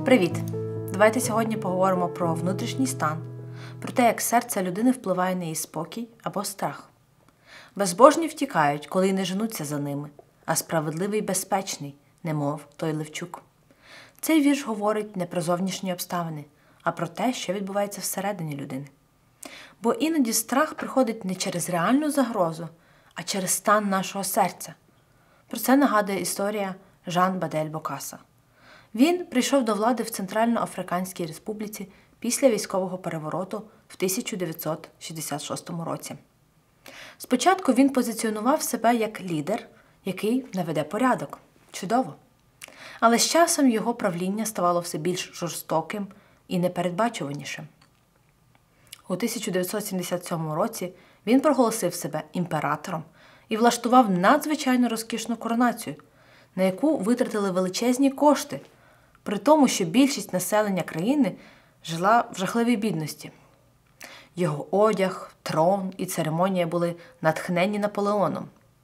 Привіт! Давайте сьогодні поговоримо про внутрішній стан, про те, як серце людини впливає на її спокій або страх. Безбожні втікають, коли й не женуться за ними, а справедливий безпечний, немов той Левчук. Цей вірш говорить не про зовнішні обставини, а про те, що відбувається всередині людини. Бо іноді страх приходить не через реальну загрозу, а через стан нашого серця. Про це нагадує історія Жан Бадель Бокаса. Він прийшов до влади в Центральноафриканській Республіці після військового перевороту в 1966 році. Спочатку він позиціонував себе як лідер, який наведе порядок. Чудово! Але з часом його правління ставало все більш жорстоким і непередбачуванішим. У 1977 році він проголосив себе імператором і влаштував надзвичайно розкішну коронацію, на яку витратили величезні кошти, при тому, що більшість населення країни жила в жахливій бідності. Його одяг, трон і церемонія були натхненні Наполеоном.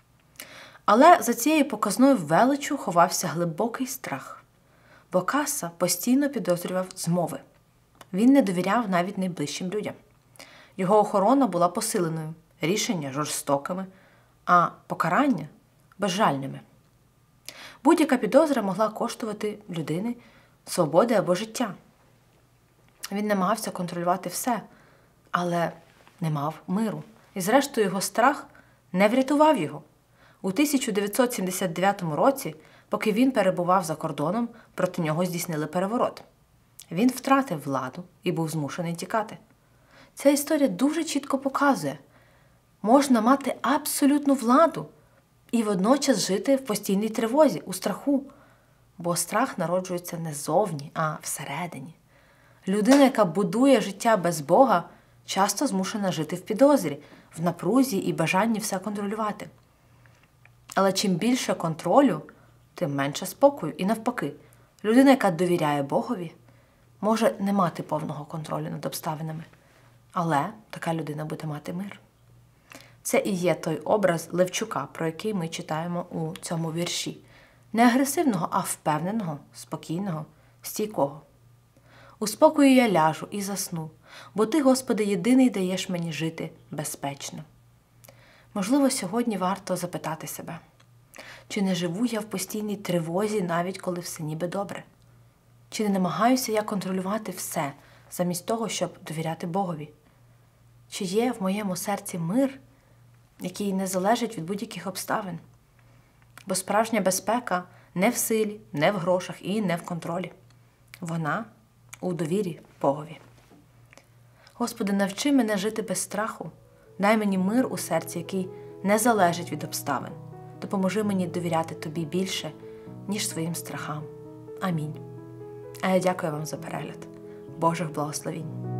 Але за цією показною величчю ховався глибокий страх. Бокаса постійно підозрював змови. Він не довіряв навіть найближчим людям. Його охорона була посиленою, рішення жорстокими, а покарання безжальними. Будь-яка підозра могла коштувати людини свободи або життя. Він намагався контролювати все, але не мав миру. І зрештою його страх не врятував його. У 1979 році, поки він перебував за кордоном, проти нього здійснили переворот. Він втратив владу і був змушений тікати. Ця історія дуже чітко показує, можна мати абсолютну владу і водночас жити в постійній тривозі, у страху. Бо страх народжується не ззовні, а всередині. Людина, яка будує життя без Бога, часто змушена жити в підозрі, в напрузі і бажанні все контролювати. Але чим більше контролю, тим менше спокою. І навпаки, людина, яка довіряє Богові, може не мати повного контролю над обставинами. Але така людина буде мати мир. Це і є той образ Левчука, про який ми читаємо у цьому вірші. Не агресивного, а впевненого, спокійного, стійкого. У спокою я ляжу і засну, бо Ти, Господи, єдиний даєш мені жити безпечно. Можливо, сьогодні варто запитати себе, чи не живу я в постійній тривозі, навіть коли все ніби добре? Чи не намагаюся я контролювати все, замість того, щоб довіряти Богові? Чи є в моєму серці мир, який не залежить від будь-яких обставин? Бо справжня безпека не в силі, не в грошах і не в контролі. Вона у довірі Богові. Господи, навчи мене жити без страху. Дай мені мир у серці, який не залежить від обставин. Допоможи мені довіряти Тобі більше, ніж своїм страхам. Амінь. А я дякую вам за перегляд. Божих благословінь.